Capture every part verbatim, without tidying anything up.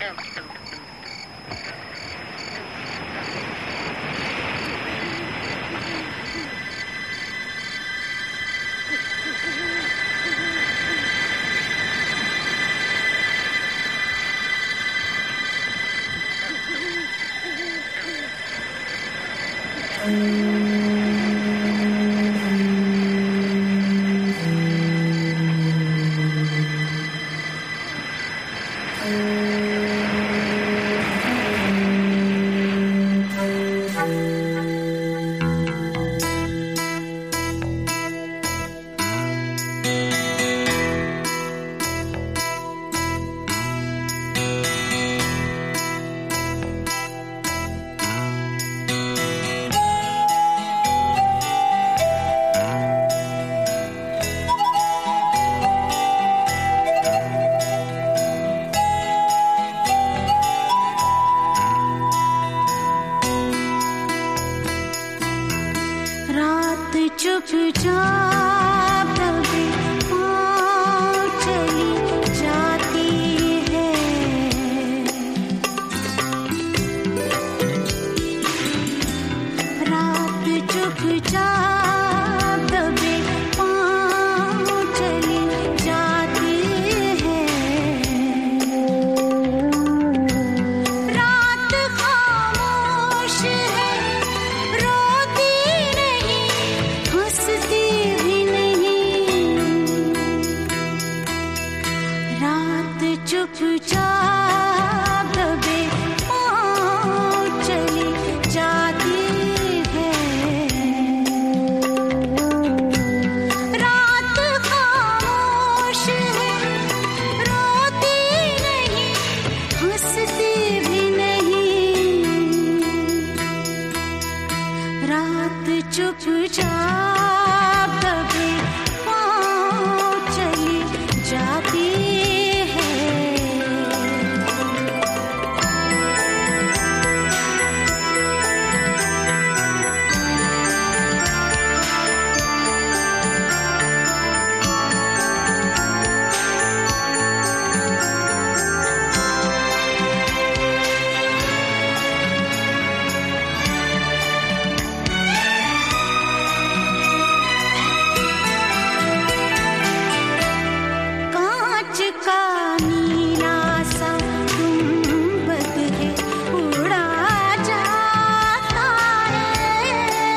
चुपचाप दबे पाँव चली जाती है। रात चुपचाप दबे पाँव चली जाती है। रात खामोश है, रोती नहीं, हंसती भी नहीं। रात चुपचाप दबे पाँव चली जाती है। रात खामोश है, रोती नहीं, हंसती भी नहीं। रात चुपचाप दबे पाँव चली जाती है। कांच का नीला सा गुंबद है, उड़ा जाता है।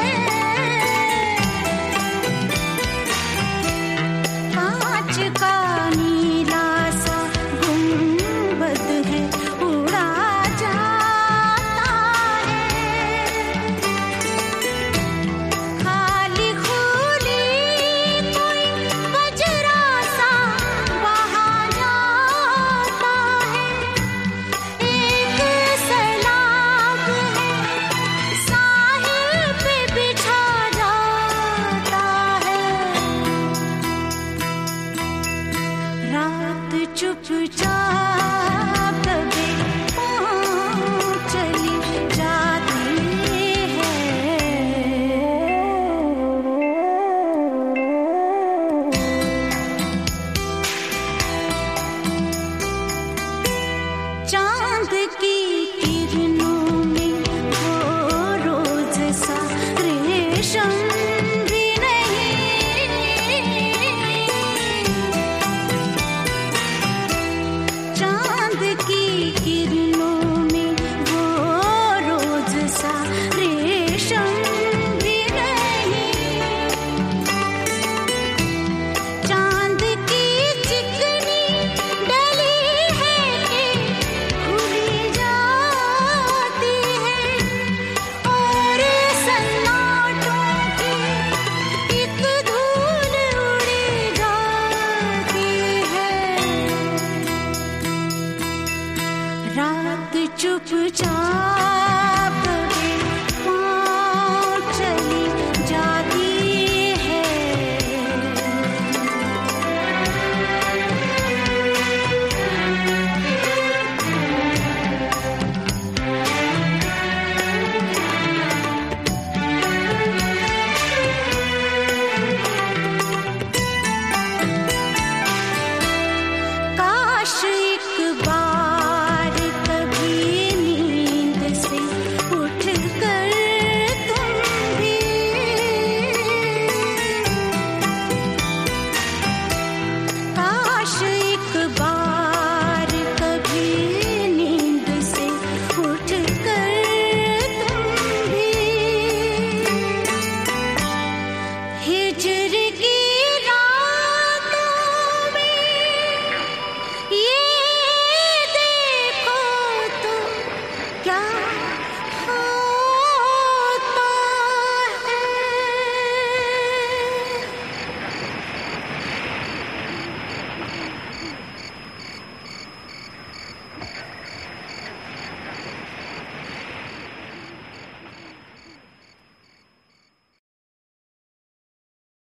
कांच का नीला सा गुंबद है, उड़ा जाता है। खाली खुली कोई बजरा सा वहाँ जाता है। एक सैलाब है, साहिल पे बिछा जाता है। रात चुपचाप दबे पाँव चली जाती है। चांद की किरणों में वो रोज सा रेशम भी नहीं। चांद की किरणों में वो रोज सा रेशम भी नहीं। चांद की चिकनी डली है कि खुली जाती है, और सन्नाटों की एक धूल उड़ी जाती है। रात चुपचाप